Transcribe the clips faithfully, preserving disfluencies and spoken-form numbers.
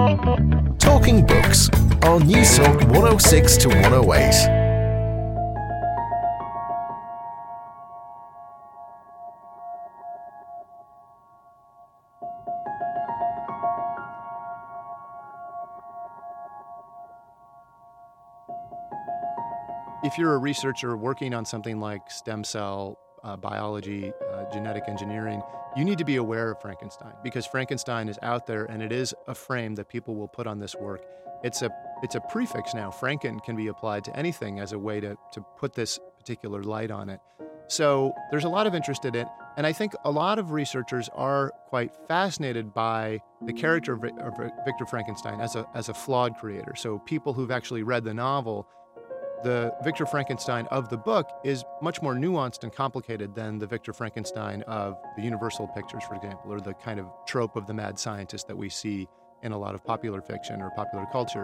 Talking Books on News Talk one oh six to one oh eight. If you're a researcher working on something like stem cell uh, biology, uh, genetic engineering, you need to be aware of Frankenstein, because Frankenstein is out there and it is a frame that people will put on this work. It's a it's a prefix now. Franken can be applied to anything as a way to, to put this particular light on it. So there's a lot of interest in it, and I think a lot of researchers are quite fascinated by the character of, of Victor Frankenstein as a as a flawed creator. So people who've actually read the novel, the Victor Frankenstein of the book is much more nuanced and complicated than the Victor Frankenstein of the Universal pictures, for example, or the kind of trope of the mad scientist that we see in a lot of popular fiction or popular culture.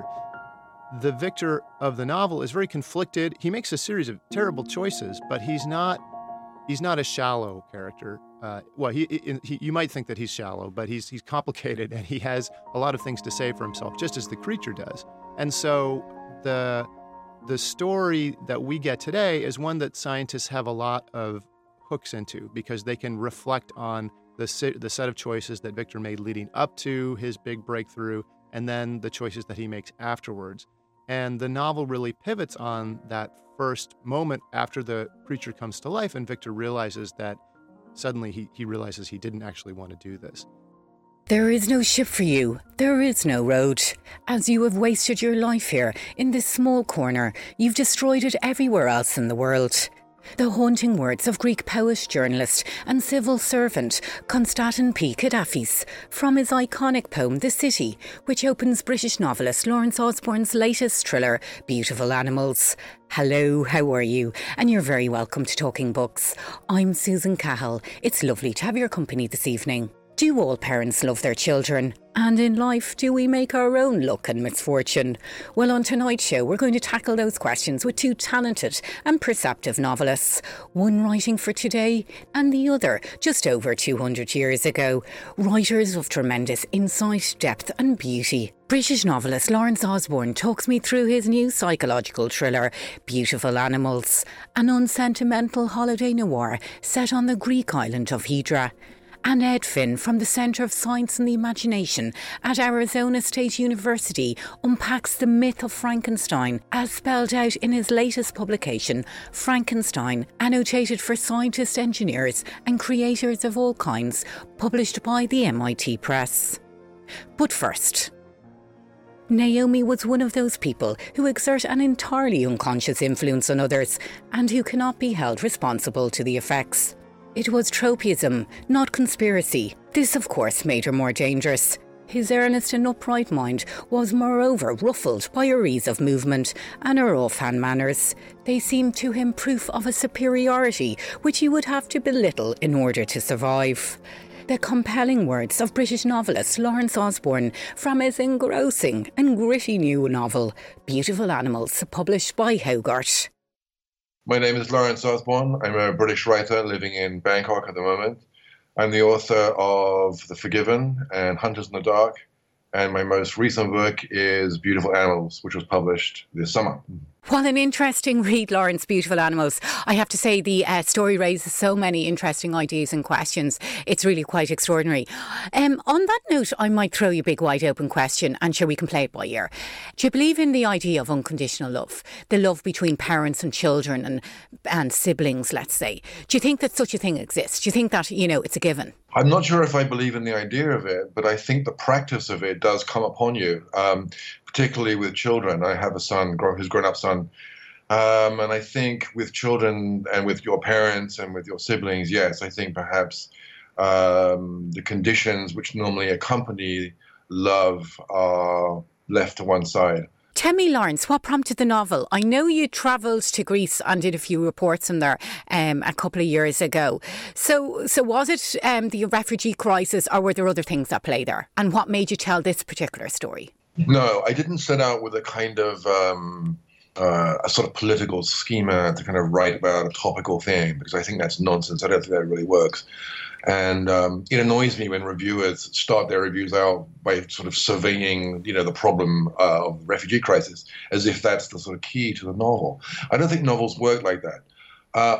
The Victor of the novel is very conflicted. He makes a series of terrible choices, but he's not he's not a shallow character. Uh, well, he, he you might think that he's shallow, but he's he's complicated and he has a lot of things to say for himself, just as the creature does. And so the The story that we get today is one that scientists have a lot of hooks into, because they can reflect on the si- the set of choices that Victor made leading up to his big breakthrough, and then the choices that he makes afterwards. And the novel really pivots on that first moment after the creature comes to life, and Victor realizes that suddenly he, he realizes he didn't actually want to do this. There is no ship for you, there is no road. As you have wasted your life here, in this small corner, you've destroyed it everywhere else in the world. The haunting words of Greek poet, journalist and civil servant Konstantin P. Kadafis from his iconic poem The City, which opens British novelist Lawrence Osborne's latest thriller, Beautiful Animals. Hello, how are you? And you're very welcome to Talking Books. I'm Susan Cahill. It's lovely to have your company this evening. Do all parents love their children? And in life, do we make our own luck and misfortune? Well, on tonight's show, we're going to tackle those questions with two talented and perceptive novelists. One writing for today and the other just over two hundred years ago. Writers of tremendous insight, depth and beauty. British novelist Lawrence Osborne talks me through his new psychological thriller, Beautiful Animals, an unsentimental holiday noir set on the Greek island of Hydra. And Ed Finn from the Centre of Science and the Imagination at Arizona State University unpacks the myth of Frankenstein as spelled out in his latest publication, Frankenstein, Annotated for Scientists, Engineers and Creators of All Kinds, published by the M I T Press. But first, Naomi was one of those people who exert an entirely unconscious influence on others and who cannot be held responsible to the effects. It was tropism, not conspiracy. This, of course, made her more dangerous. His earnest and upright mind was moreover ruffled by her ease of movement and her offhand manners. They seemed to him proof of a superiority which he would have to belittle in order to survive. The compelling words of British novelist Lawrence Osborne from his engrossing and gritty new novel, Beautiful Animals, published by Hogarth. My name is Lawrence Osborne. I'm a British writer living in Bangkok at the moment. I'm the author of The Forgiven and Hunters in the Dark, and my most recent work is Beautiful Animals, which was published this summer. What an interesting read, Lawrence, Beautiful Animals. I have to say the uh, story raises so many interesting ideas and questions. It's really quite extraordinary. Um, on that note, I might throw you a big wide open question and sure we can play it by ear. Do you believe in the idea of unconditional love? The love between parents and children and, and siblings, let's say. Do you think that such a thing exists? Do you think that, you know, it's a given? I'm not sure if I believe in the idea of it, but I think the practice of it does come upon you, um, particularly with children. I have a son, who's grown-up son, um, and I think with children and with your parents and with your siblings, yes, I think perhaps um, the conditions which normally accompany love are left to one side. Tell me, Lawrence, what prompted the novel? I know you travelled to Greece and did a few reports in there um, a couple of years ago. So so was it um, the refugee crisis or were there other things at play there? And what made you tell this particular story? No, I didn't set out with a kind of um, uh, a sort of political schema to kind of write about a topical thing, because I think that's nonsense. I don't think that really works. And um, it annoys me when reviewers start their reviews out by sort of surveying, you know, the problem uh, of the refugee crisis as if that's the sort of key to the novel. I don't think novels work like that. Uh,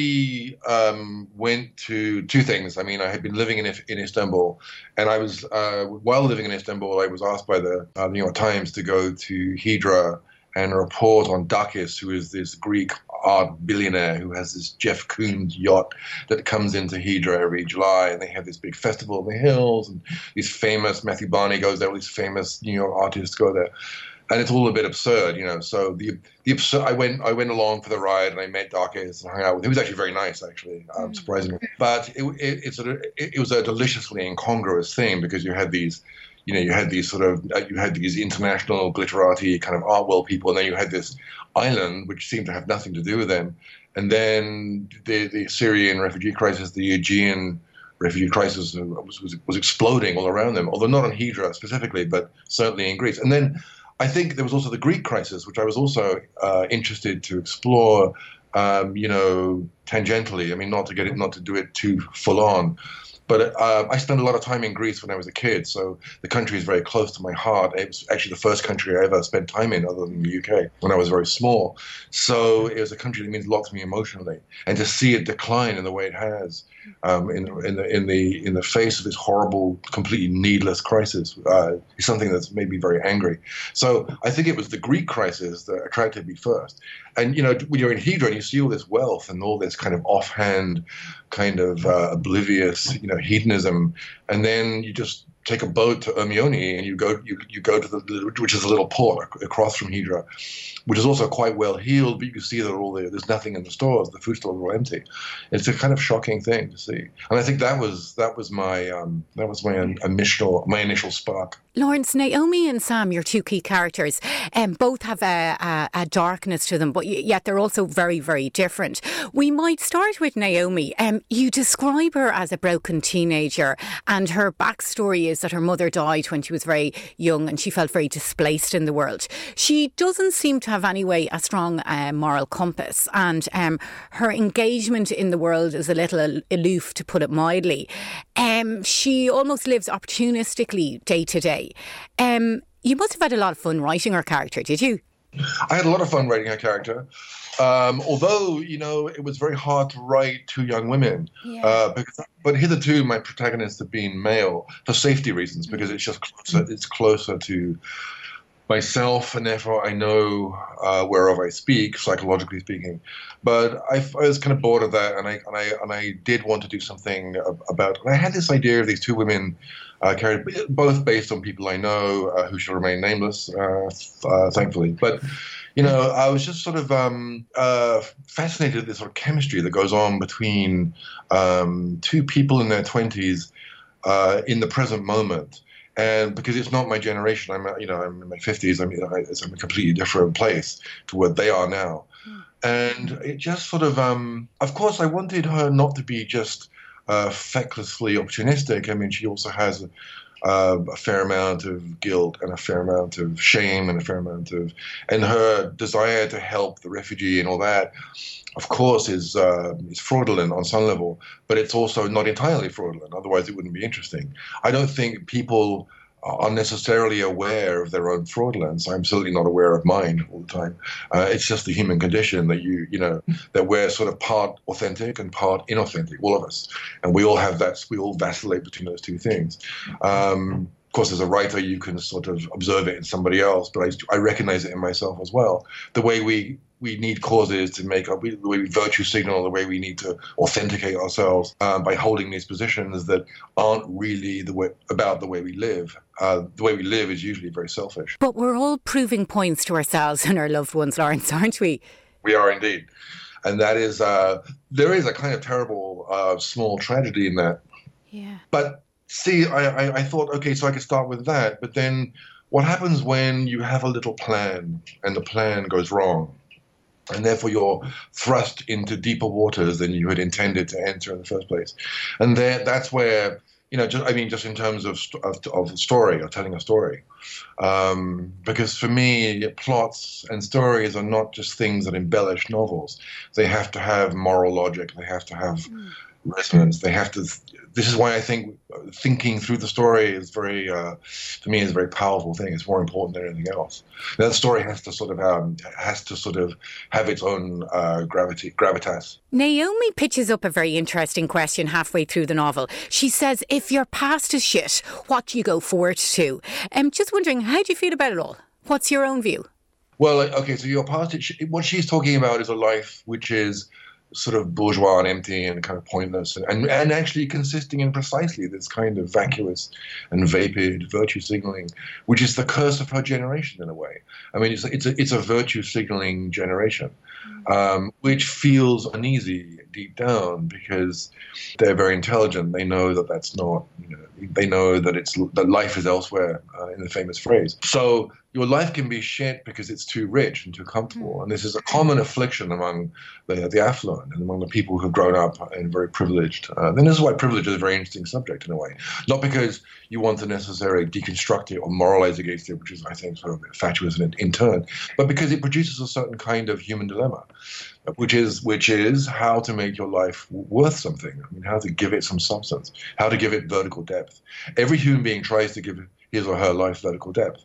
I um, went to two things. I mean, I had been living in in Istanbul, and I was uh, while living in Istanbul, I was asked by the uh, New York Times to go to Hydra and report on Dakis, who is this Greek art billionaire who has this Jeff Koons yacht that comes into Hydra every July, and they have this big festival in the hills, and these famous, Matthew Barney goes there, all these famous New York artists go there. And it's all a bit absurd, you know. So the the absurd, I went I went along for the ride, and I met Dakis and hung out with him. He was actually very nice, actually, um, surprisingly. But it it, it sort of it, it was a deliciously incongruous thing, because you had these, you know, you had these sort of you had these international glitterati kind of art world people, and then you had this island which seemed to have nothing to do with them. And then the the Syrian refugee crisis, the Aegean refugee crisis was was, was exploding all around them, although not on Hydra specifically, but certainly in Greece. And then I think there was also the Greek crisis, which I was also uh, interested to explore, um, you know, tangentially. I mean, not to get it, not to do it too full on. But uh, I spent a lot of time in Greece when I was a kid, so the country is very close to my heart. It was actually the first country I ever spent time in, other than the U K, when I was very small. So it was a country that means a lot to me emotionally, and to see it decline in the way it has, um, in, in the in the in the face of this horrible, completely needless crisis, uh, is something that's made me very angry. So I think it was the Greek crisis that attracted me first. And you know, when you're in Hydra and you see all this wealth and all this kind of offhand, kind of uh, oblivious, you know, hedonism, and then you just take a boat to Ermione and you go you you go to the, which is a little port across from Hydra, which is also quite well heeled, but you can see that all the, there's nothing in the stores. The food stores are all empty. It's a kind of shocking thing to see, and I think that was that was my um, that was my initial my initial spark. Lawrence, Naomi and Sam, your two key characters, um, both have a, a, a darkness to them, but yet they're also very, very different. We might start with Naomi. Um, you describe her as a broken teenager, and her backstory is that her mother died when she was very young and she felt very displaced in the world. She doesn't seem to have anyway a strong uh, moral compass, and um, her engagement in the world is a little aloof, to put it mildly. Um, she almost lives opportunistically day to day. Um, you must have had a lot of fun writing her character, did you? I had a lot of fun writing her character. Um, although, you know, it was very hard to write two young women. Yeah. Uh, because, but hitherto, my protagonists have been male for safety reasons, because it's just closer, it's closer to myself, and therefore I know uh, whereof I speak, psychologically speaking. But I, I was kind of bored of that, and I and I and I did want to do something about. And I had this idea of these two women, uh, carried both based on people I know, uh, who shall remain nameless, uh, uh, thankfully. But you know, I was just sort of um, uh, fascinated with this sort of chemistry that goes on between um, two people in their twenties uh, in the present moment. And because it's not my generation, I'm you know I'm in my fifties. I mean, I, it's a completely different place to where they are now, mm. and it just sort of, um, of course, I wanted her not to be just uh, fecklessly opportunistic. I mean, she also has a, uh, a fair amount of guilt and a fair amount of shame and a fair amount of, and her desire to help the refugee and all that, of course, is uh, is fraudulent on some level, but it's also not entirely fraudulent. Otherwise, it wouldn't be interesting. I don't think people are necessarily aware of their own fraudulence. I'm certainly not aware of mine all the time. Uh, it's just the human condition that you, you know, that we're sort of part authentic and part inauthentic, all of us, and we all have that. We all vacillate between those two things. Um, Of course, as a writer, you can sort of observe it in somebody else, but I, I recognize it in myself as well. The way we, we need causes to make up, the way we virtue signal, the way we need to authenticate ourselves um, by holding these positions that aren't really the way, about the way we live. Uh, the way we live is usually very selfish. But we're all proving points to ourselves and our loved ones, Lawrence, aren't we? We are indeed. And that is, uh, there is a kind of terrible uh, small tragedy in that. Yeah. But See, I, I, I thought, okay, so I could start with that. But then what happens when you have a little plan and the plan goes wrong? And therefore you're thrust into deeper waters than you had intended to enter in the first place. And there, that's where You know, just, I mean, just in terms of, of of story or telling a story, um, because for me, plots and stories are not just things that embellish novels. They have to have moral logic. They have to have mm. resonance. They have to. This is why I think thinking through the story is very, uh, for me, is a very powerful thing. It's more important than anything else. That story has to sort of um, has to sort of have its own uh, gravity, gravitas. Naomi pitches up a very interesting question halfway through the novel. She says, "If your past is shit, what do you go forward to?" I'm just wondering, how do you feel about it all? What's your own view? Well, okay, so your past, what she's talking about is a life which is sort of bourgeois and empty and kind of pointless and, and, and actually consisting in precisely this kind of vacuous and vapid virtue signaling, which is the curse of her generation in a way. I mean, it's, it's, a, it's a virtue signaling generation, um, which feels uneasy deep down because they're very intelligent. They know that that's not, you know, they know that it's that life is elsewhere, uh, in the famous phrase. So your life can be shit because it's too rich and too comfortable. And this is a common affliction among the, the affluent and among the people who've grown up and very privileged. Uh, and this is why privilege is a very interesting subject in a way. Not because you want to necessarily deconstruct it or moralize against it, which is, I think, sort of fatuous in, in turn, but because it produces a certain kind of human dilemma, which is which is how to make your life worth something. I mean, how to give it some substance, how to give it vertical depth. Every human being tries to give his or her life vertical depth,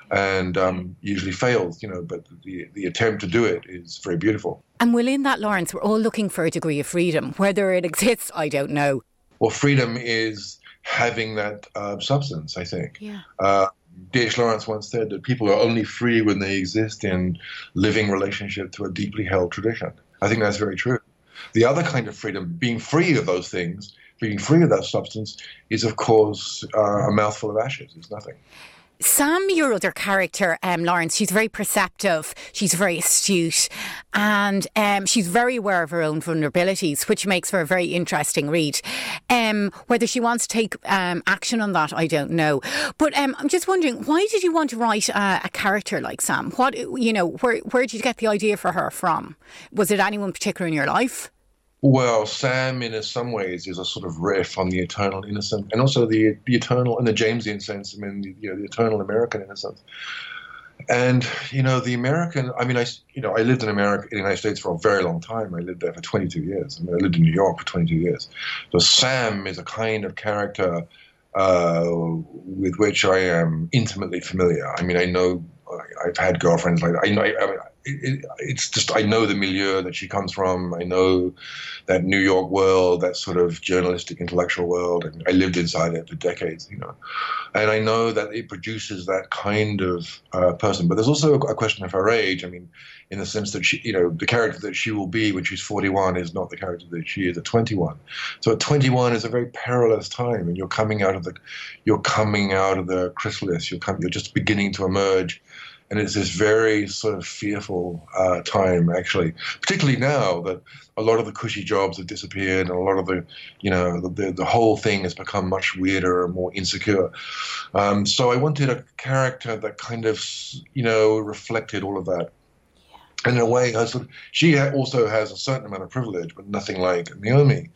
and um, usually fails, you know, but the, the attempt to do it is very beautiful. And within that, Lawrence, we're all looking for a degree of freedom. Whether it exists, I don't know. Well, freedom is having that uh, substance, I think. Yeah. Uh, D H Lawrence once said that people are only free when they exist in living relationship to a deeply held tradition. I think that's very true. The other kind of freedom, being free of those things, being free of that substance, is, of course, uh, a mouthful of ashes. It's nothing. Sam, your other character, um, Lawrence, she's very perceptive, she's very astute, and um, she's very aware of her own vulnerabilities, which makes for a very interesting read. Um, whether she wants to take um, action on that, I don't know. But um, I'm just wondering, why did you want to write uh, a character like Sam? What, you know, where where did you get the idea for her from? Was it anyone particular in your life? Well, Sam, in some ways, is a sort of riff on the eternal innocent, and also the the eternal, in the Jamesian sense, I mean, the, you know, the eternal American innocence. And you know, the American. I mean, I you know, I lived in America, in the United States for a very long time. I lived there for twenty-two years. I mean, I lived in New York for twenty-two years. So Sam is a kind of character uh, with which I am intimately familiar. I mean, I know I've had girlfriends like that. I know. I mean, It, it's just, I know the milieu that she comes from. I know that New York world, that sort of journalistic, intellectual world, and I lived inside it for decades, you know. And I know that it produces that kind of uh, person. But there's also a question of her age. I mean, in the sense that she, you know, the character that she will be when she's forty-one is not the character that she is at twenty-one. So at twenty-one is a very perilous time, and you're coming out of the, you're coming out of the chrysalis. You're coming, you're just beginning to emerge. And it's this very sort of fearful uh, time, actually, particularly now that a lot of the cushy jobs have disappeared and a lot of the, you know, the, the whole thing has become much weirder and more insecure. Um, so I wanted a character that kind of, you know, reflected all of that. And in a way, her sort of, she also has a certain amount of privilege, but nothing like Naomi.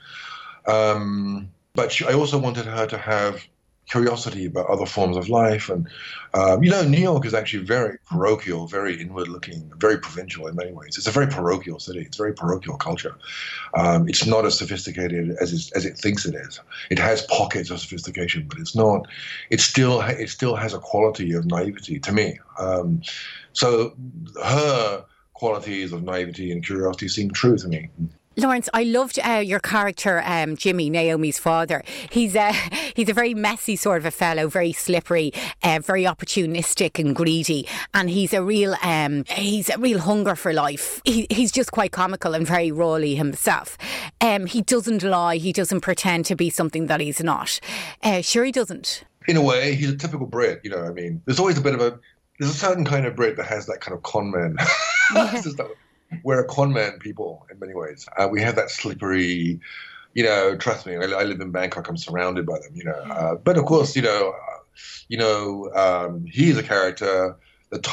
Um, but she, I also wanted her to have curiosity about other forms of life. And, um, you know, New York is actually very parochial, very inward-looking, very provincial in many ways. It's a very parochial city. It's a very parochial culture. Um, it's not as sophisticated as it, as it thinks it is. It has pockets of sophistication, but it's not. It still it still has a quality of naivety to me. Um, so her qualities of naivety and curiosity seem true to me. Lawrence, I loved uh, your character, um, Jimmy, Naomi's father. He's a, he's a very messy sort of a fellow, very slippery, uh, very opportunistic and greedy. And he's a real um, he's a real hunger for life. He, he's just quite comical and very rawly himself. Um, he doesn't lie. He doesn't pretend to be something that he's not. Uh, sure he doesn't. In a way, he's a typical Brit, you know, I mean, there's always a bit of a, there's a certain kind of Brit that has that kind of con man. Yeah. We're a con man people in many ways. Uh, we have that slippery, you know, trust me, I, I live in Bangkok, I'm surrounded by them, you know. Uh, but of course, you know, uh, you know, um, he is a character, the type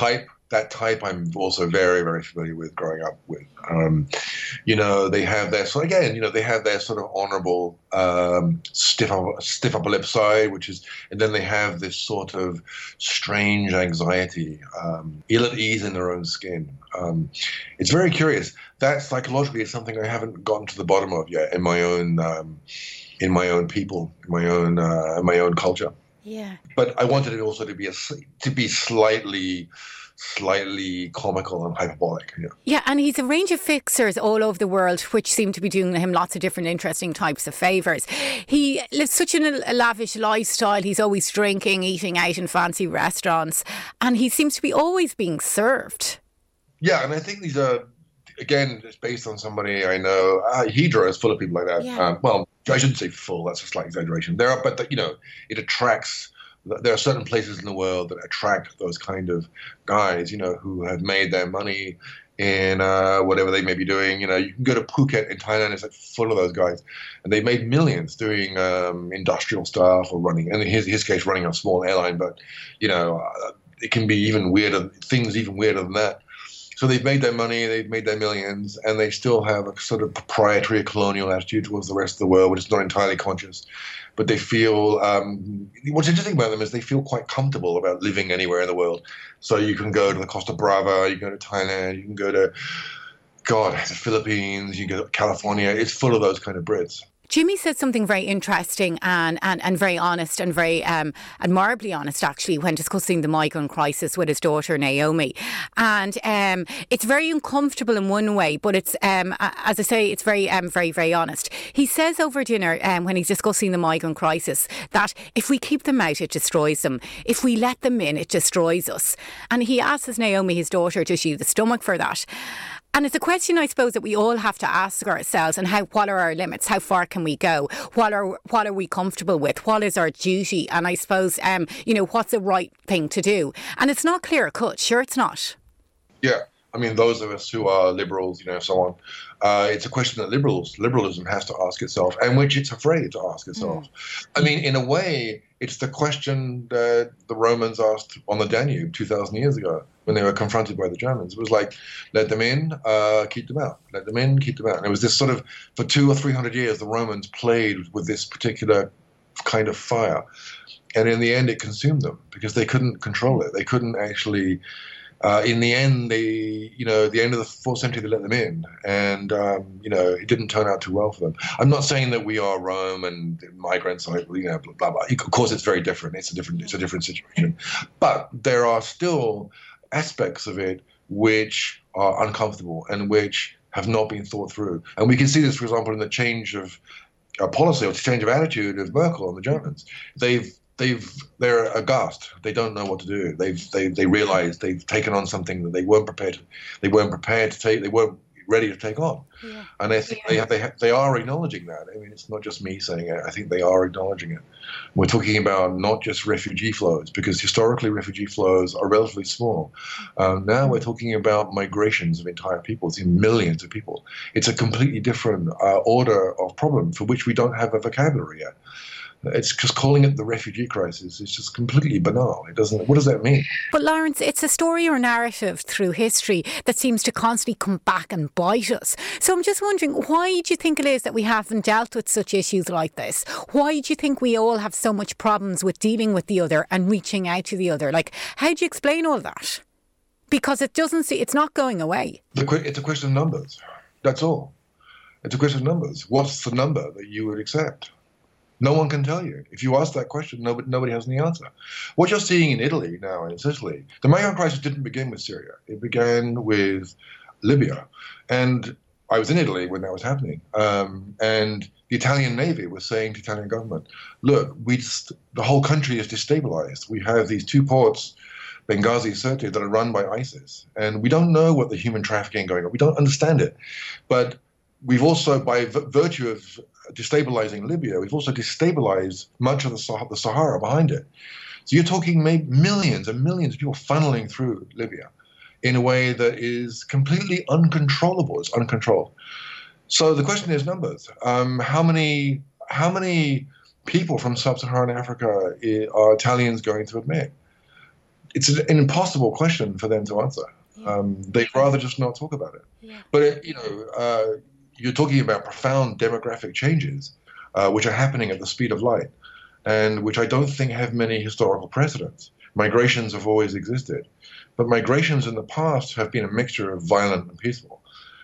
that type I'm also very, very familiar with growing up with. Um, you know, they have their, so again, you know, they have their sort of honorable, um, stiff, stiff upper lip side, which is, and then they have this sort of strange anxiety, um, ill at ease in their own skin. Um, it's very curious. That psychologically is something I haven't gotten to the bottom of yet in my own, um, in my own people, in my own, uh, my own culture. Yeah. But I wanted it also to be a, to be slightly, slightly comical and hyperbolic. Yeah. Yeah, and he's a range of fixers all over the world, which seem to be doing him lots of different interesting types of favours. He lives such an, a lavish lifestyle. He's always drinking, eating out in fancy restaurants, and he seems to be always being served. Yeah, and I think these are, again, it's based on somebody I know. Uh, Hydra is full of people like that. Yeah. Um, well, I shouldn't say full. That's a slight exaggeration. There are, but the, you know, it attracts. There are certain places in the world that attract those kind of guys, you know, who have made their money in uh, whatever they may be doing. You know, you can go to Phuket in Thailand; it's like full of those guys, and they made millions doing um, industrial stuff or running. And in his his case, running a small airline. But you know, uh, it can be even weirder. Things even weirder than that. So they've made their money, they've made their millions, and they still have a sort of proprietary colonial attitude towards the rest of the world, which is not entirely conscious. But they feel, um, what's interesting about them is they feel quite comfortable about living anywhere in the world. So you can go to the Costa Brava, you can go to Thailand, you can go to, God, the Philippines, you can go to California. It's full of those kind of Brits. Jimmy said something very interesting and, and, and very honest and very um, admirably honest, actually, when discussing the migrant crisis with his daughter, Naomi. And um, it's very uncomfortable in one way, but it's, um, as I say, it's very, um, very, very honest. He says over dinner, um, when he's discussing the migrant crisis, that if we keep them out, it destroys them. If we let them in, it destroys us. And he asks Naomi, his daughter, does she have the stomach for that? And it's a question, I suppose, that we all have to ask ourselves, and how, what are our limits? How far can we go? What are what are we comfortable with? What is our duty? And I suppose, um, you know, what's the right thing to do? And it's not clear cut. Sure, it's not. Yeah. I mean, those of us who are liberals, you know, so on, uh, it's a question that liberals, liberalism has to ask itself, and which it's afraid to ask itself. Mm. I mean, in a way, it's the question that the Romans asked on the Danube two thousand years ago when they were confronted by the Germans. It was like, let them in, uh, keep them out. Let them in, keep them out. And it was this sort of, for two or three hundred years, the Romans played with this particular kind of fire. And in the end, it consumed them because they couldn't control it. They couldn't actually... Uh, in the end, they, you know, at the end of the fourth century, they let them in, and um, you know, it didn't turn out too well for them. I'm not saying that we are Rome and migrants, like, you know, blah blah blah. Of course, it's very different. It's a different, it's a different situation. But there are still aspects of it which are uncomfortable and which have not been thought through. And we can see this, for example, in the change of uh, policy or change of attitude of Merkel and the Germans. They've They've they're aghast. They don't know what to do. They've they they realize they've taken on something that they weren't prepared to, they weren't prepared to take. They weren't ready to take on. Yeah. And I think yeah. they have, they have, they are acknowledging that. I mean, it's not just me saying it. I think they are acknowledging it. We're talking about not just refugee flows, because historically refugee flows are relatively small. Um, now we're talking about migrations of entire peoples, in millions of people. It's a completely different uh, order of problem for which we don't have a vocabulary yet. It's just calling it the refugee crisis. It's just completely banal. It doesn't. What does that mean? But Lawrence, it's a story or narrative through history that seems to constantly come back and bite us. So I'm just wondering, why do you think it is that we haven't dealt with such issues like this? Why do you think we all have so much problems with dealing with the other and reaching out to the other? Like, how do you explain all that? Because it doesn't see, it's not going away. It's a question of numbers. That's all. It's a question of numbers. What's the number that you would accept? No one can tell you. If you ask that question, nobody, nobody has any answer. What you're seeing in Italy now and in Sicily, the migrant crisis didn't begin with Syria. It began with Libya. And I was in Italy when that was happening. Um, and the Italian Navy was saying to the Italian government, look, we just, the whole country is destabilized. We have these two ports, Benghazi, Sirte, that are run by ISIS. And we don't know what the human trafficking going on. We don't understand it. But we've also, by v- virtue of destabilizing Libya, we've also destabilized much of the, Sah- the Sahara behind it. So you're talking maybe millions and millions of people funneling through Libya in a way that is completely uncontrollable. It's uncontrolled. So the question is numbers. Um, how many how many people from sub-Saharan Africa are Italians going to admit? it's an impossible question for them to answer. Yeah. Um, they'd rather just not talk about it. Yeah. But, it, you know, uh, you're talking about profound demographic changes, uh, which are happening at the speed of light, and which I don't think have many historical precedents. Migrations have always existed, but migrations in the past have been a mixture of violent and peaceful,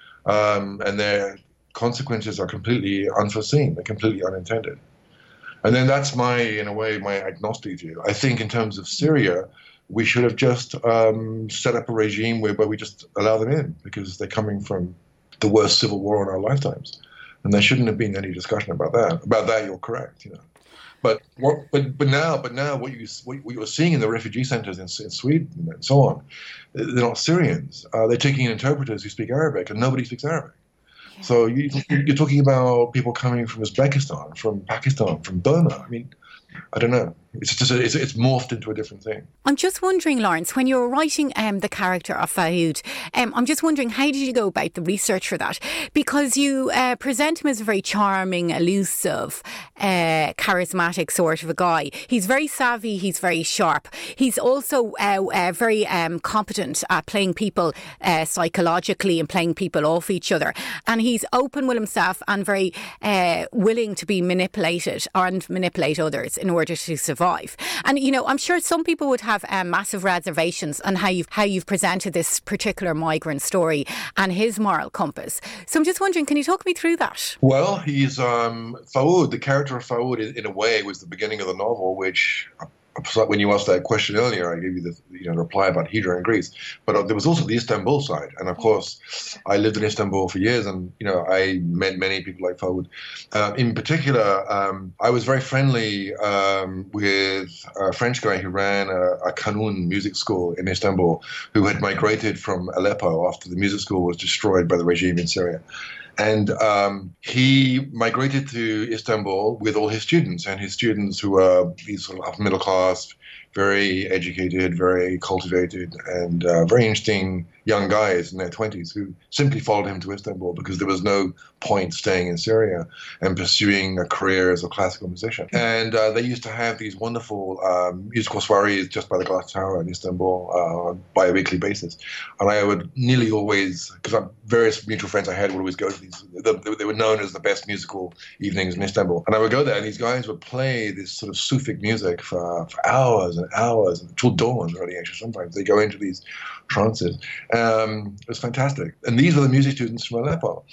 um, and their consequences are completely unforeseen. They're completely unintended. And then that's my, in a way, my agnostic view. I think in terms of Syria, we should have just um, set up a regime whereby we just allow them in, because they're coming from the worst civil war in our lifetimes, and there shouldn't have been any discussion about that. About that, you're correct, you know. But what? But but now, but now, what you what you're seeing in the refugee centers in, in Sweden and so on, they're not Syrians. Uh, they're taking in interpreters who speak Arabic, and nobody speaks Arabic. Yeah. So you, you're talking about people coming from Uzbekistan, from Pakistan, from Burma. I mean, I don't know. It's just a, it's, it's morphed into a different thing. I'm just wondering, Lawrence, when you were writing um, the character of Fahud, um, I'm just wondering, how did you go about the research for that? Because you uh, present him as a very charming, elusive, uh, charismatic sort of a guy. He's very savvy. He's very sharp. He's also uh, uh, very um, competent at playing people uh, psychologically and playing people off each other. And he's open with himself and very uh, willing to be manipulated and manipulate others in order to survive. And, you know, I'm sure some people would have um, massive reservations on how you've, how you've presented this particular migrant story and his moral compass. So I'm just wondering, can you talk me through that? Well, he's um, Fahud, the character of Fahud, in, in a way, was the beginning of the novel, which... When you asked that question earlier, I gave you the you know reply about Hydra in Greece, but uh, there was also the Istanbul side, and of course, I lived in Istanbul for years, and you know I met many people like Fahud. Uh, in particular, um, I was very friendly um, with a French guy who ran a, a Kanun music school in Istanbul, who had migrated from Aleppo after the music school was destroyed by the regime in Syria. And um, he migrated to Istanbul with all his students, and his students who were these sort of upper middle class, very educated, very cultivated, and uh, very interesting young guys in their twenties who simply followed him to Istanbul because there was no point staying in Syria and pursuing a career as a classical musician. And uh, they used to have these wonderful um, musical soirees just by the Glass Tower in Istanbul uh, on a bi-weekly basis. And I would nearly always, because various mutual friends I had would always go to these, they, they were known as the best musical evenings in Istanbul. And I would go there and these guys would play this sort of Sufic music for, for hours and hours, until dawn really actually sometimes. They go into these trances. Um, it was fantastic. And these are the music students from Aleppo.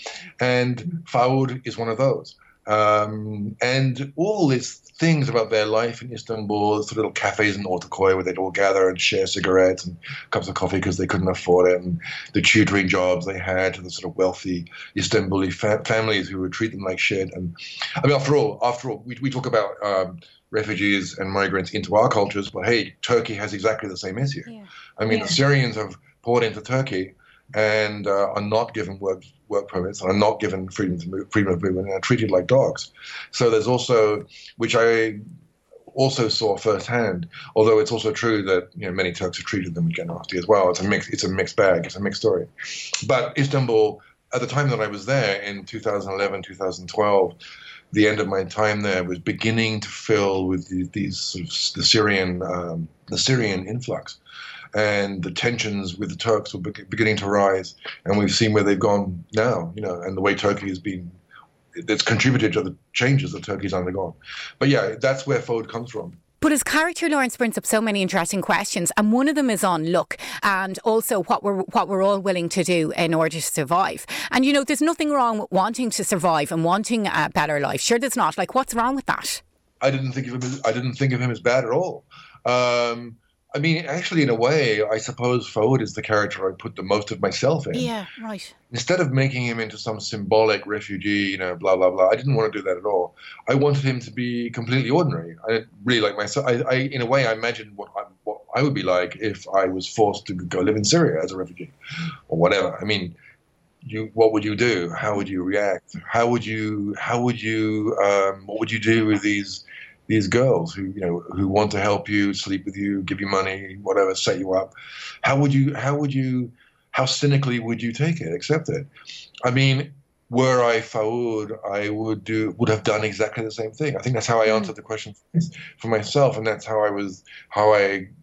And Fahud is one of those. Um, and all these things about their life in Istanbul, the sort of little cafes in Ortaköy where they'd all gather and share cigarettes and cups of coffee because they couldn't afford it, and the tutoring jobs they had to the sort of wealthy Istanbuli fa- families who would treat them like shit. And I mean, after all, after all, we, we talk about um, refugees and migrants into our cultures, but hey, Turkey has exactly the same issue. Yeah. I mean, yeah. The Syrians have poured into Turkey and uh, are not given work work permits, and are not given freedom to move, freedom of movement, and are treated like dogs. So there's also, which I also saw firsthand, although it's also true that you know many Turks have treated them with generosity as well. It's a mix. It's a mixed bag. It's a mixed story. But Istanbul, at the time that I was there in two thousand eleven, two thousand twelve, the end of my time there was beginning to fill with the, these sort of the Syrian um, the Syrian influx. And the tensions with the Turks were beginning to rise, and we've seen where they've gone now, you know, and the way Turkey has been, it's contributed to the changes that Turkey's undergone. But yeah, that's where Fahud comes from. But his character, Lawrence, brings up so many interesting questions, and one of them is on luck, and also what we're what we're all willing to do in order to survive. And you know, there's nothing wrong with wanting to survive and wanting a better life. Sure, there's not. Like, what's wrong with that? I didn't think of him. As, I didn't think of him as bad at all. Um, I mean, actually, in a way, I suppose Fahud is the character I put the most of myself in. Yeah, right. Instead of making him into some symbolic refugee, you know, blah, blah, blah, I didn't want to do that at all. I wanted him to be completely ordinary. I really like myself. I, I in a way, I imagined what I, what I would be like if I was forced to go live in Syria as a refugee or whatever. I mean, you, what would you do? How would you react? How would you, how would you, um, what would you do with these these girls who, you know, who want to help you, sleep with you, give you money, whatever, set you up? How would you, how would you, how cynically would you take it, accept it? I mean, were I Fahud, I would do, would have done exactly the same thing. I think that's how I answered the question for myself, and that's how I was, how I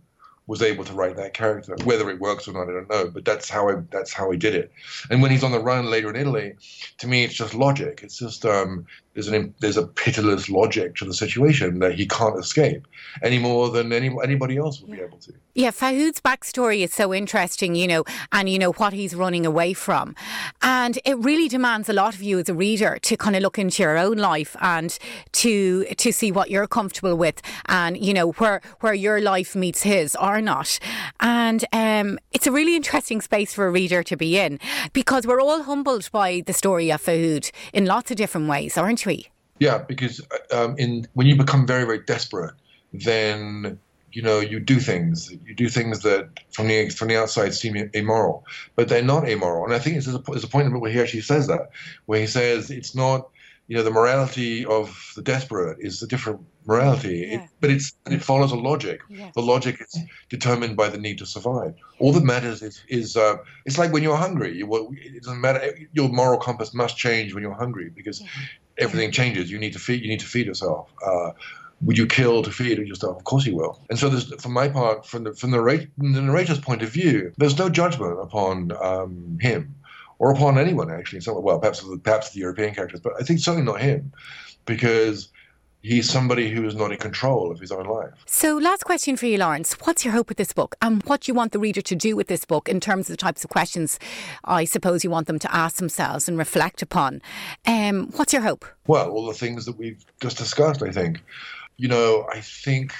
was able to write that character. Whether it works or not, I don't know, but that's how I that's how he did it. And when he's on the run later in Italy, to me, it's just logic. It's just um, there's an there's a pitiless logic to the situation that he can't escape any more than any anybody else would be able to. Yeah, Fahoud's backstory is so interesting, you know, and you know what he's running away from, and it really demands a lot of you as a reader to kind of look into your own life and to to see what you're comfortable with, and you know where where your life meets his or not. And um, it's a really interesting space for a reader to be in, because we're all humbled by the story of Fahoud in lots of different ways, aren't we? Yeah, because um, in when you become very, very desperate, then you know you do things. You do things that from the from the outside seem immoral, but they're not immoral. And I think there's a, there's a point where he actually says that, where he says it's not. You know, the morality of the desperate is a different morality, yeah. it, but it's it follows a logic. Yeah. The logic is determined by the need to survive. All that matters is is uh, it's like when you're hungry. You, it doesn't matter. Your moral compass must change when you're hungry, because yeah. everything changes. You need to feed. You need to feed yourself. Uh, would you kill to feed yourself? Of course you will. And so, there's, for my part, from the from the, from the narrator's point of view, there's no judgment upon um, him. Or upon anyone, actually. So, well, perhaps perhaps the European characters, but I think certainly not him, because he's somebody who is not in control of his own life. So, last question for you, Lawrence. What's your hope with this book, and what do you want the reader to do with this book in terms of the types of questions I suppose you want them to ask themselves and reflect upon? Um, what's your hope? Well, all the things that we've just discussed, I think. You know, I think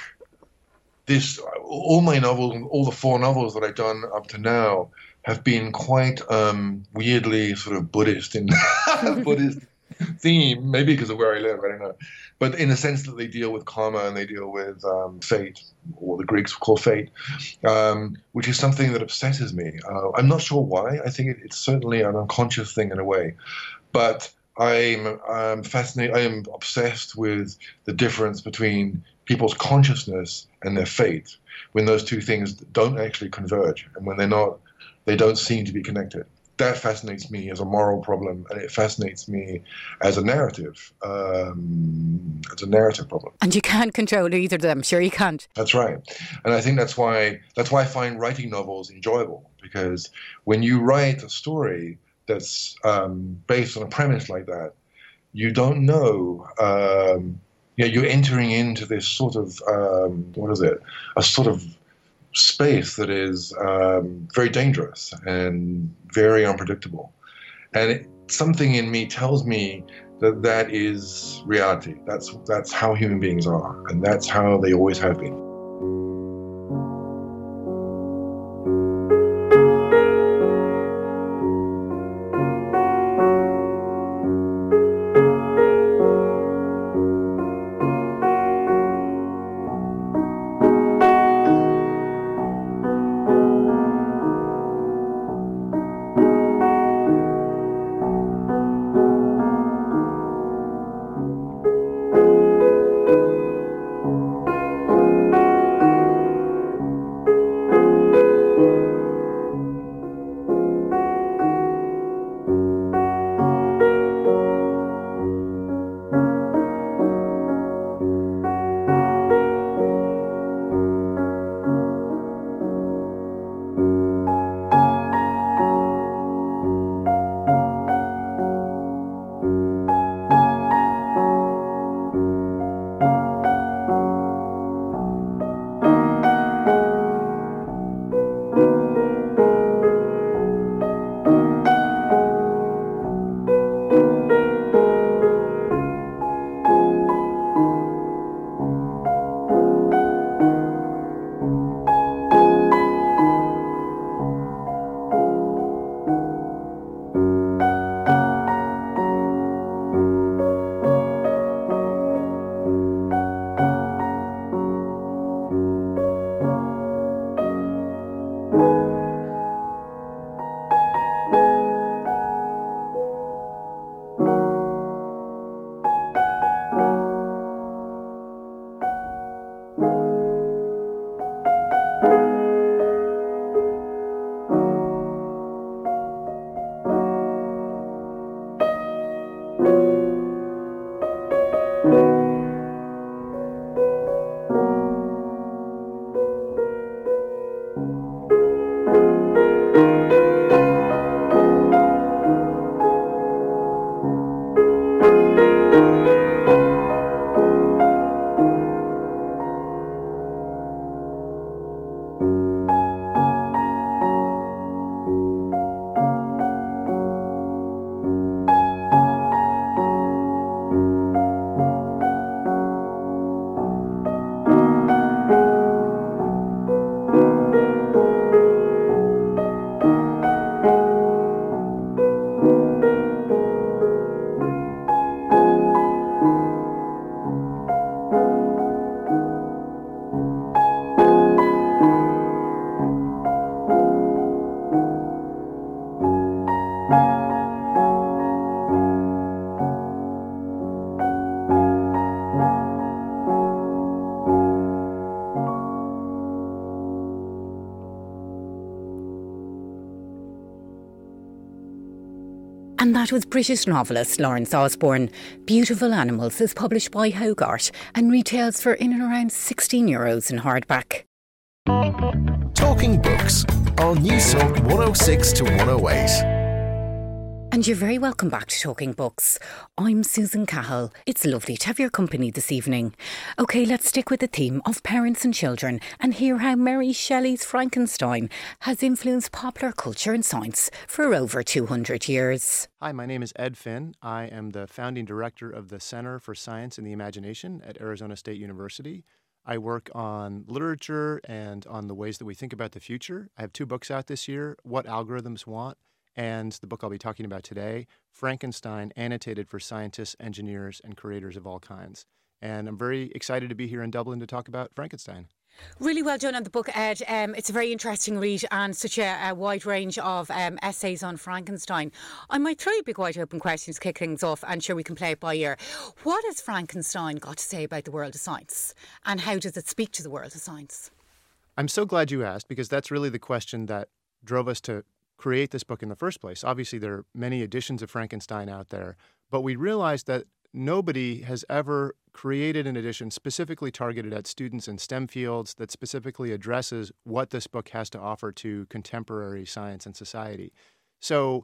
this, all my novels, all the four novels that I've done up to now, have been quite um, weirdly sort of Buddhist in Buddhist theme, maybe because of where I live, I don't know. But in the sense that they deal with karma and they deal with um, fate, or the Greeks call fate, um, which is something that obsesses me. Uh, I'm not sure why. I think it, it's certainly an unconscious thing in a way. But I'm, I'm fascinated, I am obsessed with the difference between people's consciousness and their fate, when those two things don't actually converge, and when they're not, they don't seem to be connected. That fascinates me as a moral problem, and it fascinates me as a narrative, um, as a narrative problem. And you can't control either of them. Sure, you can't. That's right, and I think that's why that's why I find writing novels enjoyable, because when you write a story that's um, based on a premise like that, you don't know. Um, you know, you're entering into this sort of um, what is it? A sort of space that is um, very dangerous and very unpredictable. And it, something in me tells me that that is reality. That's, that's how human beings are, and that's how they always have been. And that was British novelist Lawrence Osborne. Beautiful Animals is published by Hogarth and retails for in and around sixteen euros in hardback. Talking Books on News Talk one oh six to one oh eight. And you're very welcome back to Talking Books. I'm Susan Cahill. It's lovely to have your company this evening. OK, let's stick with the theme of parents and children and hear how Mary Shelley's Frankenstein has influenced popular culture and science for over two hundred years. Hi, my name is Ed Finn. I am the founding director of the Center for Science and the Imagination at Arizona State University. I work on literature and on the ways that we think about the future. I have two books out this year, What Algorithms Want, and the book I'll be talking about today, Frankenstein, annotated for scientists, engineers, and creators of all kinds. And I'm very excited to be here in Dublin to talk about Frankenstein. Really well done on the book, Ed. Um, it's a very interesting read and such a, a wide range of um, essays on Frankenstein. I might throw you a big wide open question to kick things off, and sure we can play it by ear. What has Frankenstein got to say about the world of science, and how does it speak to the world of science? I'm so glad you asked, because that's really the question that drove us to create this book in the first place. Obviously, there are many editions of Frankenstein out there, but we realized that nobody has ever created an edition specifically targeted at students in STEM fields that specifically addresses what this book has to offer to contemporary science and society. So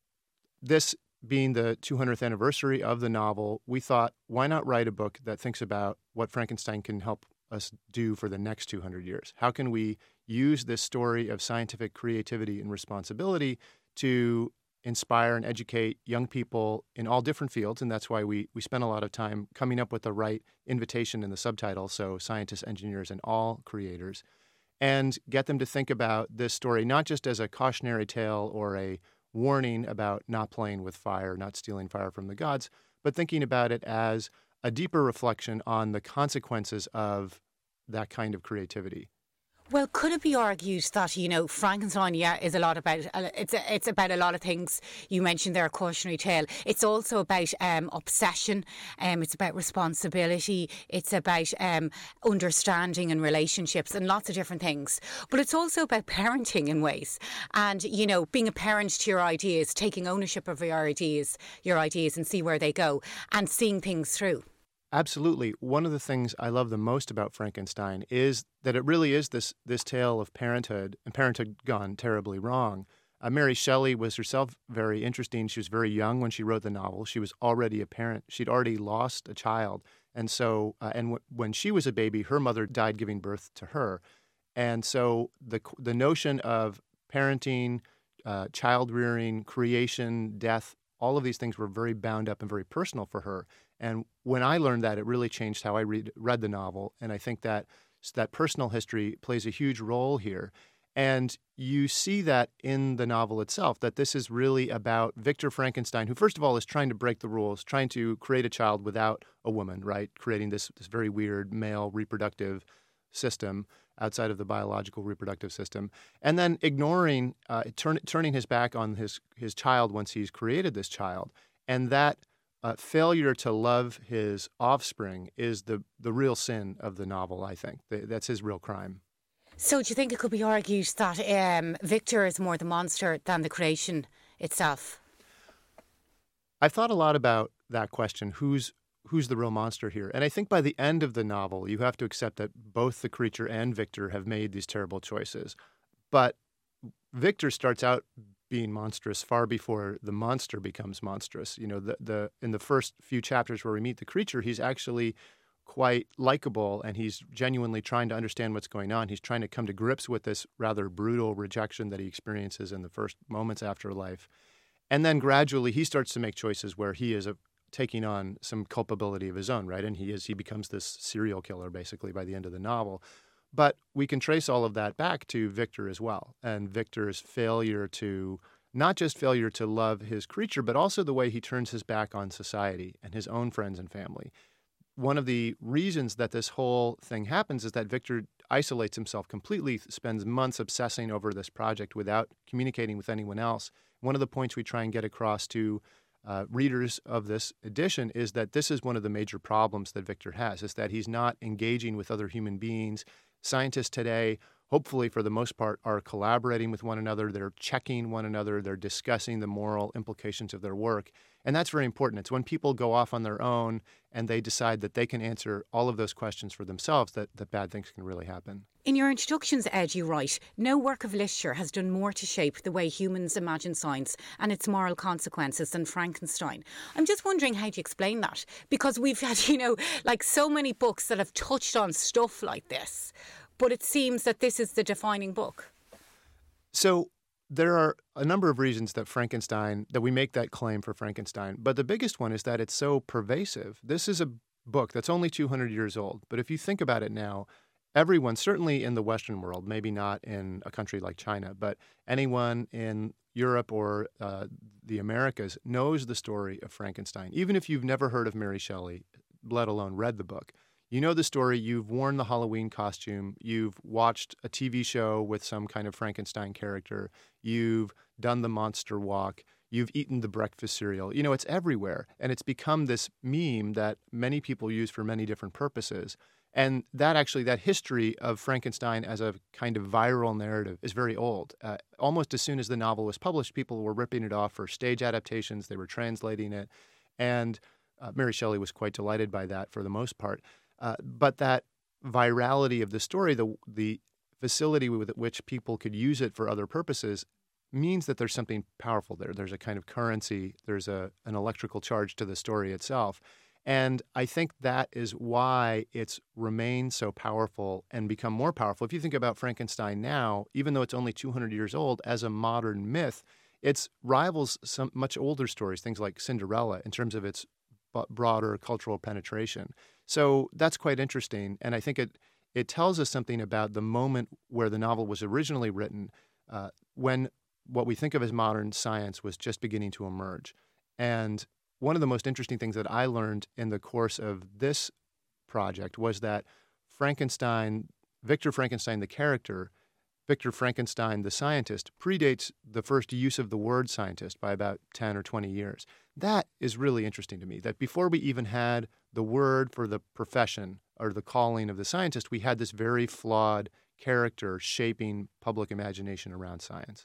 this being the two hundredth anniversary of the novel, we thought, why not write a book that thinks about what Frankenstein can help us do for the next two hundred years? How can we use this story of scientific creativity and responsibility to inspire and educate young people in all different fields? And that's why we we spent a lot of time coming up with the right invitation in the subtitle, so scientists, engineers, and all creators, and get them to think about this story not just as a cautionary tale or a warning about not playing with fire, not stealing fire from the gods, but thinking about it as a deeper reflection on the consequences of that kind of creativity. Well, could it be argued that, you know, Frankenstein, yeah, is a lot about, uh, it's a, it's about a lot of things. You mentioned there a cautionary tale. It's also about um, obsession. Um, it's about responsibility. It's about um, understanding and relationships and lots of different things. But it's also about parenting in ways. And, you know, being a parent to your ideas, taking ownership of your ideas, your ideas and see where they go and seeing things through. Absolutely. One of the things I love the most about Frankenstein is that it really is this this tale of parenthood, and parenthood gone terribly wrong. Uh, Mary Shelley was herself very interesting. She was very young when she wrote the novel. She was already a parent. She'd already lost a child. And so, uh, and w- when she was a baby, her mother died giving birth to her. And so the the notion of parenting, uh, child rearing, creation, death, all of these things were very bound up and very personal for her. And when I learned that, it really changed how I read, read the novel. And I think that that personal history plays a huge role here. And you see that in the novel itself, that this is really about Victor Frankenstein, who, first of all, is trying to break the rules, trying to create a child without a woman, right? Creating this, this very weird male reproductive system outside of the biological reproductive system, and then ignoring, uh, turn, turning his back on his, his child once he's created this child. And that Uh, failure to love his offspring is the, the real sin of the novel, I think. That's his real crime. So do you think it could be argued that um, Victor is more the monster than the creation itself? I've thought a lot about that question, who's who's the real monster here? And I think by the end of the novel, you have to accept that both the creature and Victor have made these terrible choices. But Victor starts out being monstrous far before the monster becomes monstrous. You know, the the in the first few chapters where we meet the creature, he's actually quite likable, and he's genuinely trying to understand what's going on. He's trying to come to grips with this rather brutal rejection that he experiences in the first moments after life. And then gradually he starts to make choices where he is a, taking on some culpability of his own, right? And he is he becomes this serial killer basically by the end of the novel. But we can trace all of that back to Victor as well, and Victor's failure to, not just failure to love his creature, but also the way he turns his back on society and his own friends and family. One of the reasons that this whole thing happens is that Victor isolates himself completely, spends months obsessing over this project without communicating with anyone else. One of the points we try and get across to uh, readers of this edition is that this is one of the major problems that Victor has, is that he's not engaging with other human beings. Scientists today hopefully for the most part, are collaborating with one another. They're checking one another. They're discussing the moral implications of their work. And that's very important. It's when people go off on their own and they decide that they can answer all of those questions for themselves that, that bad things can really happen. In your introductions, Ed, you write, no work of literature has done more to shape the way humans imagine science and its moral consequences than Frankenstein. I'm just wondering, how do you explain that? Because we've had, you know, like so many books that have touched on stuff like this, but it seems that this is the defining book. So there are a number of reasons that Frankenstein, that we make that claim for Frankenstein, but the biggest one is that it's so pervasive. This is a book that's only two hundred years old, but if you think about it now, everyone, certainly in the Western world, maybe not in a country like China, but anyone in Europe or uh, the Americas knows the story of Frankenstein. Even if you've never heard of Mary Shelley, let alone read the book, you know the story, you've worn the Halloween costume, you've watched a T V show with some kind of Frankenstein character, you've done the monster walk, you've eaten the breakfast cereal. You know, it's everywhere. And it's become this meme that many people use for many different purposes. And that actually, that history of Frankenstein as a kind of viral narrative is very old. Uh, almost as soon as the novel was published, people were ripping it off for stage adaptations. They were translating it. And uh, Mary Shelley was quite delighted by that for the most part. Uh, but that virality of the story, the the facility with which people could use it for other purposes, means that there's something powerful there. There's a kind of currency. There's a an electrical charge to the story itself. And I think that is why it's remained so powerful and become more powerful. If you think about Frankenstein now, even though it's only two hundred years old, as a modern myth, it rivals some much older stories, things like Cinderella, in terms of its broader cultural penetration. So that's quite interesting. And I think it it tells us something about the moment where the novel was originally written, uh, when what we think of as modern science was just beginning to emerge. And one of the most interesting things that I learned in the course of this project was that Frankenstein, Victor Frankenstein, the character, Victor Frankenstein, the scientist, predates the first use of the word scientist by about ten or twenty years. That is really interesting to me, that before we even had the word for the profession or the calling of the scientist, we had this very flawed character shaping public imagination around science.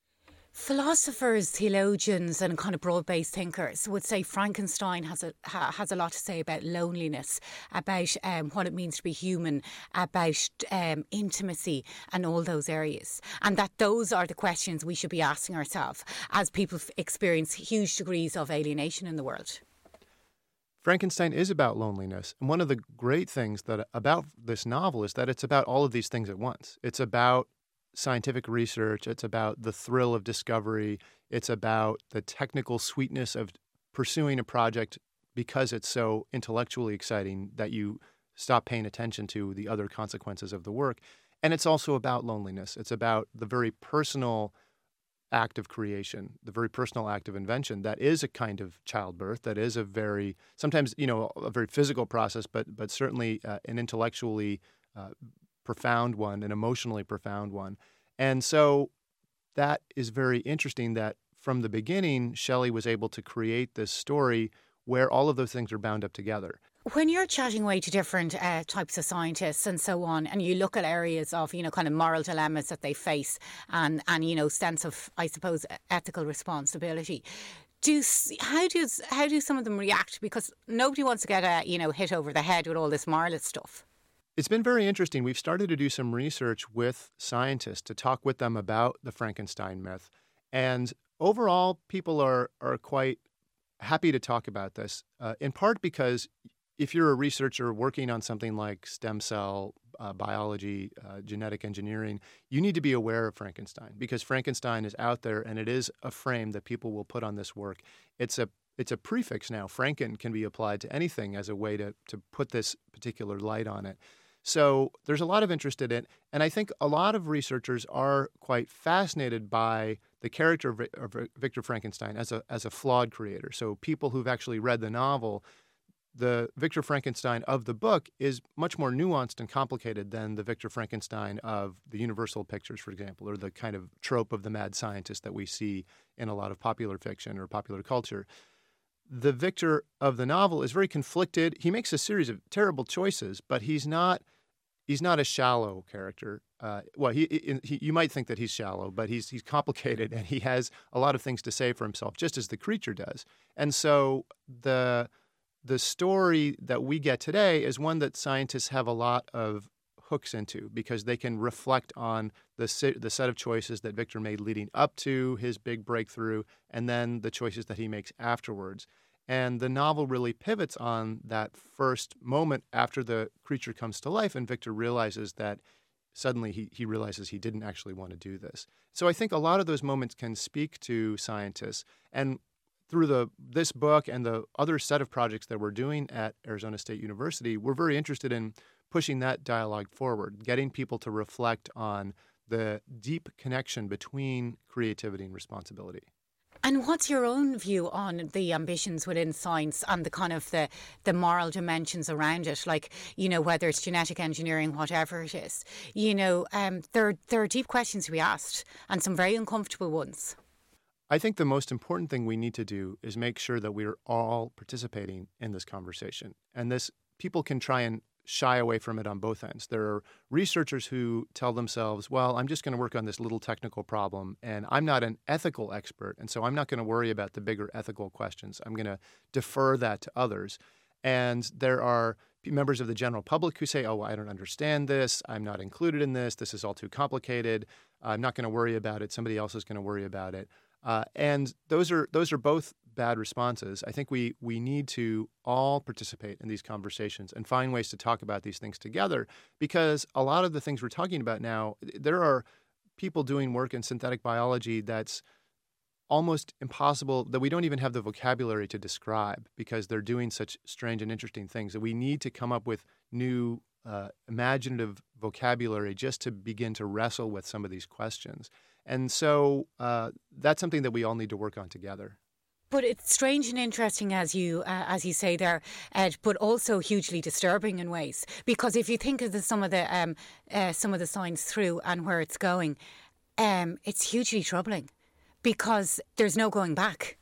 Philosophers, theologians, and kind of broad-based thinkers would say Frankenstein has a ha, has a lot to say about loneliness, about um, what it means to be human, about um, intimacy, and all those areas, and that those are the questions we should be asking ourselves as people f- experience huge degrees of alienation in the world. Frankenstein is about loneliness, and one of the great things that about this novel is that it's about all of these things at once. It's about scientific research. It's about the thrill of discovery. It's about the technical sweetness of pursuing a project because it's so intellectually exciting that you stop paying attention to the other consequences of the work. And it's also about loneliness. It's about the very personal act of creation, the very personal act of invention that is a kind of childbirth, that is a very, sometimes, you know, a very physical process, but but certainly uh, an intellectually uh, profound one, an emotionally profound one. And so that is very interesting that from the beginning, Shelley was able to create this story where all of those things are bound up together. When you're chatting away to different uh, types of scientists and so on, and you look at areas of, you know, kind of moral dilemmas that they face and, and you know, sense of, I suppose, ethical responsibility, do how do how do some of them react? Because nobody wants to get, uh, you know, hit over the head with all this moralist stuff. It's been very interesting. We've started to do some research with scientists to talk with them about the Frankenstein myth. And overall, people are are quite happy to talk about this, uh, in part because if you're a researcher working on something like stem cell uh, biology, uh, genetic engineering, you need to be aware of Frankenstein because Frankenstein is out there and it is a frame that people will put on this work. It's a It's a prefix now. Franken can be applied to anything as a way to, to put this particular light on it. So there's a lot of interest in it. And I think a lot of researchers are quite fascinated by the character of, of Victor Frankenstein as a as a flawed creator. So people who've actually read the novel, the Victor Frankenstein of the book is much more nuanced and complicated than the Victor Frankenstein of the Universal pictures, for example, or the kind of trope of the mad scientist that we see in a lot of popular fiction or popular culture. The Victor of the novel is very conflicted. He makes a series of terrible choices, but he's not he's not a shallow character. Uh, well, he, he you might think that he's shallow, but he's he's complicated, and he has a lot of things to say for himself, just as the creature does. And so the the story that we get today is one that scientists have a lot of hooks into, because they can reflect on the the set of choices that Victor made leading up to his big breakthrough, and then the choices that he makes afterwards. And the novel really pivots on that first moment after the creature comes to life, and Victor realizes that suddenly he, he realizes he didn't actually want to do this. So I think a lot of those moments can speak to scientists. And through the this book and the other set of projects that we're doing at Arizona State University, we're very interested in pushing that dialogue forward, getting people to reflect on the deep connection between creativity and responsibility. And what's your own view on the ambitions within science and the kind of the, the moral dimensions around it? Like, you know, whether it's genetic engineering, whatever it is, you know, um, there, there are deep questions to be asked, and some very uncomfortable ones. I think the most important thing we need to do is make sure that we're all participating in this conversation. And this, people can try and shy away from it on both ends. There are researchers who tell themselves, well, I'm just going to work on this little technical problem, and I'm not an ethical expert, and so I'm not going to worry about the bigger ethical questions. I'm going to defer that to others. And there are members of the general public who say, oh, I don't understand this. I'm not included in this. This is all too complicated. I'm not going to worry about it. Somebody else is going to worry about it. Uh, and those are those are both bad responses. I think we we need to all participate in these conversations and find ways to talk about these things together, because a lot of the things we're talking about now, there are people doing work in synthetic biology that's almost impossible, that we don't even have the vocabulary to describe, because they're doing such strange and interesting things that we need to come up with new uh, imaginative vocabulary just to begin to wrestle with some of these questions. And so uh, that's something that we all need to work on together. But it's strange and interesting, as you uh, as you say there, Ed, but also hugely disturbing in ways. Because if you think of the, some of the um, uh, some of the science through and where it's going, um, it's hugely troubling, because there's no going back.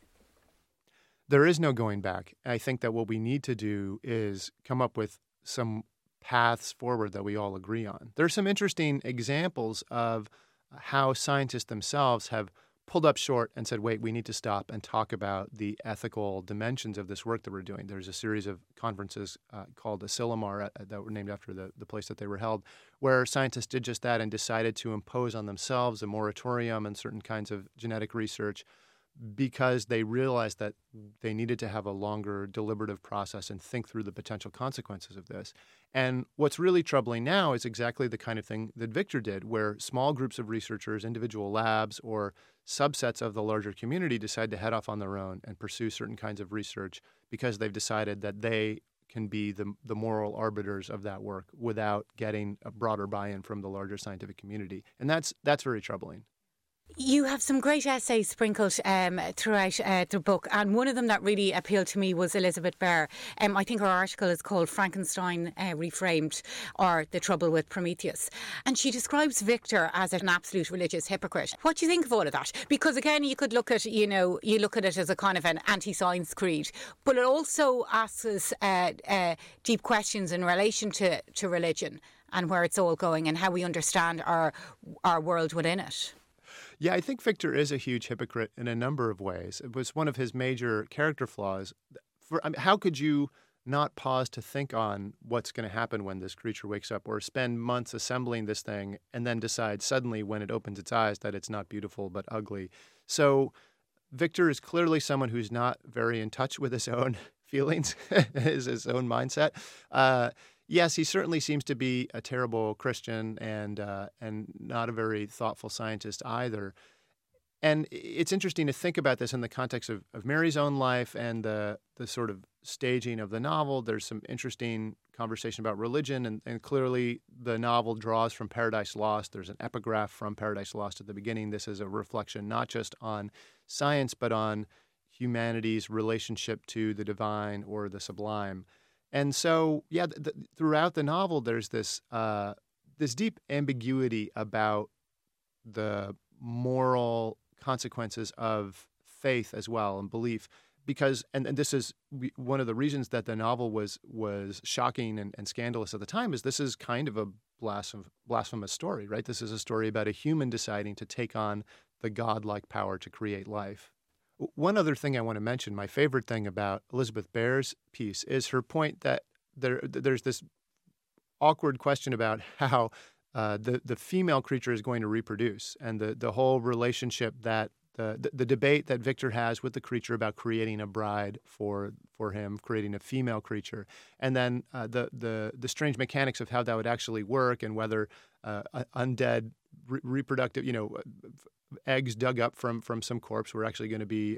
There is no going back. I think that what we need to do is come up with some paths forward that we all agree on. There are some interesting examples of how scientists themselves have pulled up short and said, wait, we need to stop and talk about the ethical dimensions of this work that we're doing. There's a series of conferences uh, called Asilomar uh, that were named after the, the place that they were held, where scientists did just that and decided to impose on themselves a moratorium on certain kinds of genetic research, because they realized that they needed to have a longer deliberative process and think through the potential consequences of this. And what's really troubling now is exactly the kind of thing that Victor did, where small groups of researchers, individual labs, or subsets of the larger community decide to head off on their own and pursue certain kinds of research because they've decided that they can be the, the moral arbiters of that work without getting a broader buy-in from the larger scientific community. And that's that's very troubling. You have some great essays sprinkled um, throughout uh, the book, and one of them that really appealed to me was Elizabeth Bear. Um, I think her article is called Frankenstein uh, Reframed, or The Trouble with Prometheus. And she describes Victor as an absolute religious hypocrite. What do you think of all of that? Because again, you could look at, you know, you look at it as a kind of an anti-science creed, but it also asks us uh, uh, deep questions in relation to, to religion and where it's all going and how we understand our our world within it. Yeah, I think Victor is a huge hypocrite in a number of ways. It was one of his major character flaws. For, I mean, how could you not pause to think on what's going to happen when this creature wakes up, or spend months assembling this thing and then decide suddenly when it opens its eyes that it's not beautiful but ugly? So Victor is clearly someone who's not very in touch with his own feelings, his, his own mindset. Uh, Yes, he certainly seems to be a terrible Christian and uh, and not a very thoughtful scientist either. And it's interesting to think about this in the context of, of Mary's own life and the the sort of staging of the novel. There's some interesting conversation about religion, and, and clearly the novel draws from Paradise Lost. There's an epigraph from Paradise Lost at the beginning. This is a reflection not just on science, but on humanity's relationship to the divine or the sublime. And so, yeah, th- th- throughout the novel, there's this uh, this deep ambiguity about the moral consequences of faith as well and belief. because, and, and this is one of the reasons that the novel was was shocking and, and scandalous at the time, is this is kind of a blasphem- blasphemous story, right? This is a story about a human deciding to take on the godlike power to create life. One other thing I want to mention, my favorite thing about Elizabeth Bear's piece is her point that there there's this awkward question about how uh, the, the female creature is going to reproduce, and the, the whole relationship that The, the the debate that Victor has with the creature about creating a bride for for him, creating a female creature, and then uh, the the the strange mechanics of how that would actually work, and whether uh, undead re- reproductive, you know, eggs dug up from from some corpse were actually going to be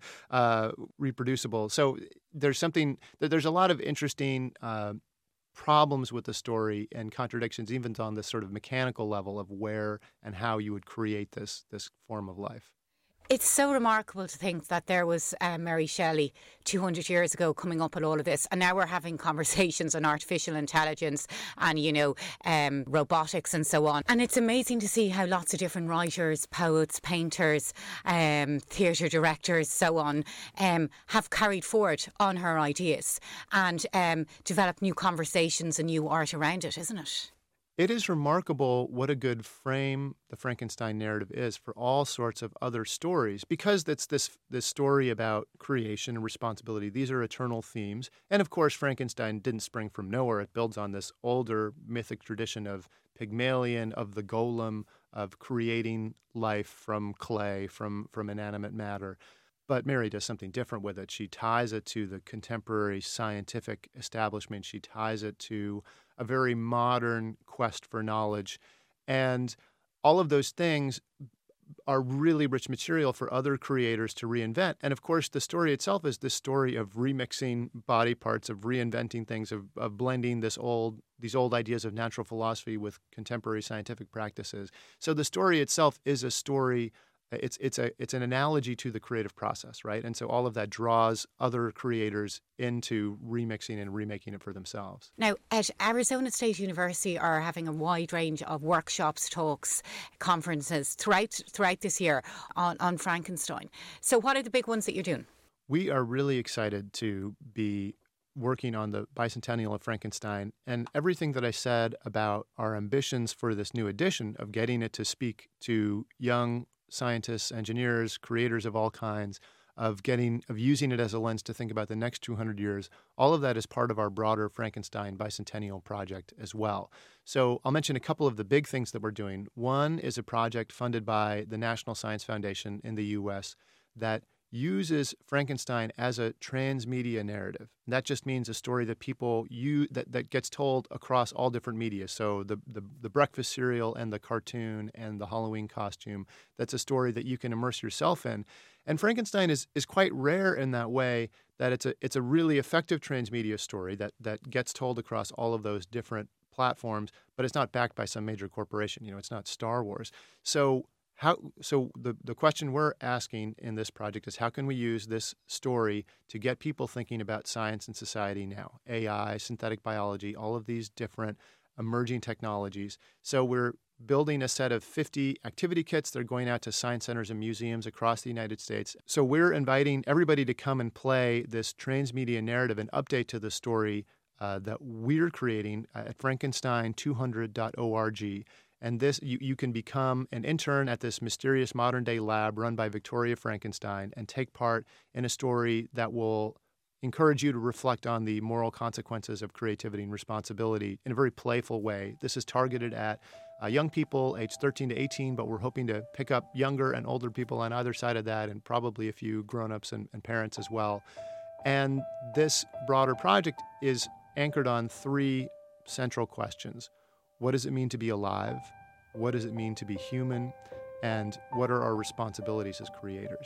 uh, reproducible. So there's something there's a lot of interesting Uh, problems with the story and contradictions, even on this sort of mechanical level of where and how you would create this this form of life. It's so remarkable to think that there was uh, Mary Shelley two hundred years ago coming up with all of this, and now we're having conversations on artificial intelligence and, you know, um, robotics and so on. And it's amazing to see how lots of different writers, poets, painters, um, theatre directors, so on, um, have carried forward on her ideas and um, developed new conversations and new art around it, isn't it? It is remarkable what a good frame the Frankenstein narrative is for all sorts of other stories, because it's this this story about creation and responsibility. These are eternal themes. And of course, Frankenstein didn't spring from nowhere. It builds on this older mythic tradition of Pygmalion, of the golem, of creating life from clay, from, from inanimate matter. But Mary does something different with it. She ties it to the contemporary scientific establishment. She ties it to a very modern quest for knowledge. And all of those things are really rich material for other creators to reinvent. And of course, the story itself is this story of remixing body parts, of reinventing things, of, of blending this old these old ideas of natural philosophy with contemporary scientific practices. So the story itself is a story. It's it's a it's an analogy to the creative process, right? And so all of that draws other creators into remixing and remaking it for themselves. Now, at Arizona State University are having a wide range of workshops, talks, conferences throughout throughout this year on, on Frankenstein. So what are the big ones that you're doing? We are really excited to be working on the bicentennial of Frankenstein, and everything that I said about our ambitions for this new edition of getting it to speak to young scientists, engineers, creators of all kinds, of getting of using it as a lens to think about the next two hundred years. All of that is part of our broader Frankenstein bicentennial project as well. So I'll mention a couple of the big things that we're doing. One is a project funded by the National Science Foundation in the U S that uses Frankenstein as a transmedia narrative. And that just means a story that people use, that, that gets told across all different media. So the, the the breakfast cereal and the cartoon and the Halloween costume, that's a story that you can immerse yourself in. And Frankenstein is is quite rare in that way, that it's a it's a really effective transmedia story that that gets told across all of those different platforms, but it's not backed by some major corporation. You know, it's not Star Wars. So How, so the, the question we're asking in this project is, how can we use this story to get people thinking about science and society now? A I, synthetic biology, all of these different emerging technologies. So we're building a set of fifty activity kits. They're going out to science centers and museums across the United States. So we're inviting everybody to come and play this transmedia narrative and update to the story uh, that we're creating at frankenstein two hundred dot org. And this, you, you can become an intern at this mysterious modern-day lab run by Victoria Frankenstein and take part in a story that will encourage you to reflect on the moral consequences of creativity and responsibility in a very playful way. This is targeted at uh, young people aged thirteen to eighteen, but we're hoping to pick up younger and older people on either side of that, and probably a few grown-ups and, and parents as well. And this broader project is anchored on three central questions. What does it mean to be alive? What does it mean to be human? And what are our responsibilities as creators?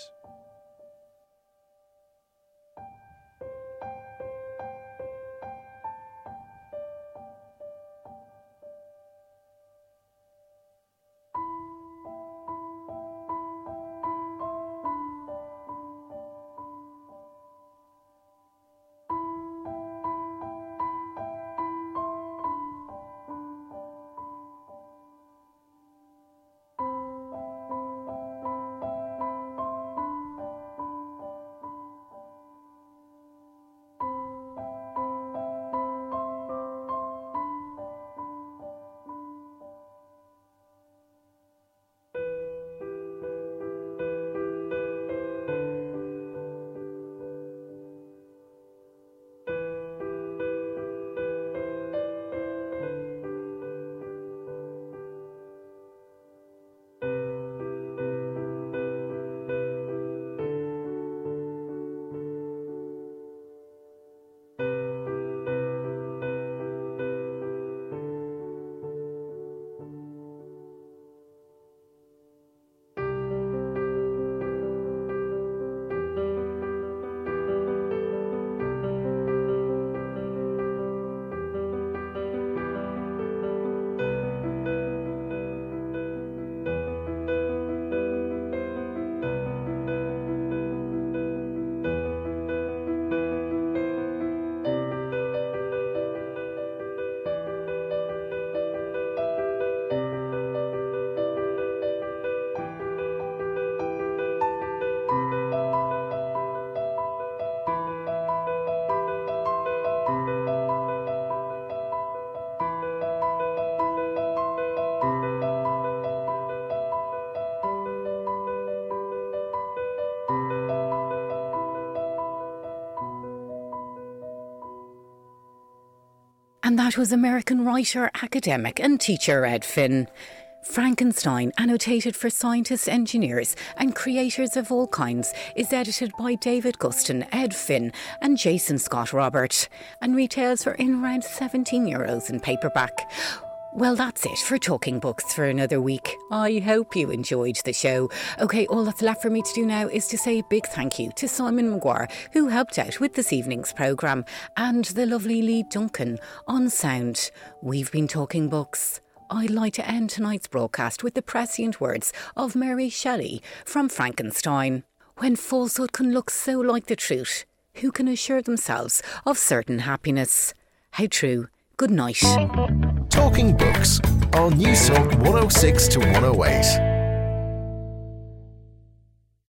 And that was American writer, academic and teacher Ed Finn. Frankenstein, annotated for scientists, engineers and creators of all kinds, is edited by David Gustin, Ed Finn and Jason Scott Robert and retails for in around seventeen euros in paperback. Well, that's it for Talking Books for another week. I hope you enjoyed the show. OK, all that's left for me to do now is to say a big thank you to Simon Maguire, who helped out with this evening's programme, and the lovely Lee Duncan on sound. We've been Talking Books. I'd like to end tonight's broadcast with the prescient words of Mary Shelley from Frankenstein. When falsehood can look so like the truth, who can assure themselves of certain happiness? How true. Good night. Talking Books on New Talk one oh six to one oh eight.